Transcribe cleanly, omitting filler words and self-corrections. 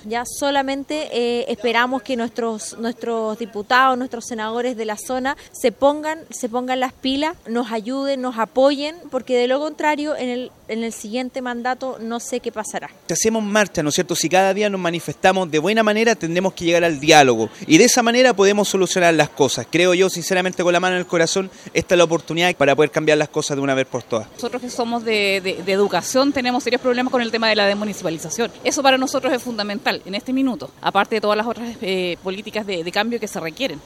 Ya solamente esperamos que nuestros diputados, nuestros senadores de la zona se pongan las pilas, nos ayuden, nos apoyen, porque de lo contrario en el siguiente mandato no sé qué pasará. Si hacemos marcha, ¿no es cierto? Si cada día nos manifestamos de buena manera, tendremos que llegar al diálogo y de esa manera podemos solucionar las cosas. Creo yo, sinceramente, con la mano en el corazón, esta es la oportunidad para poder cambiar las cosas de una vez por todas. Nosotros que somos de educación tenemos serios problemas con el tema de la desmunicipalización. Eso para nosotros es fundamental en este minuto, aparte de todas las otras políticas de cambio que se requieren.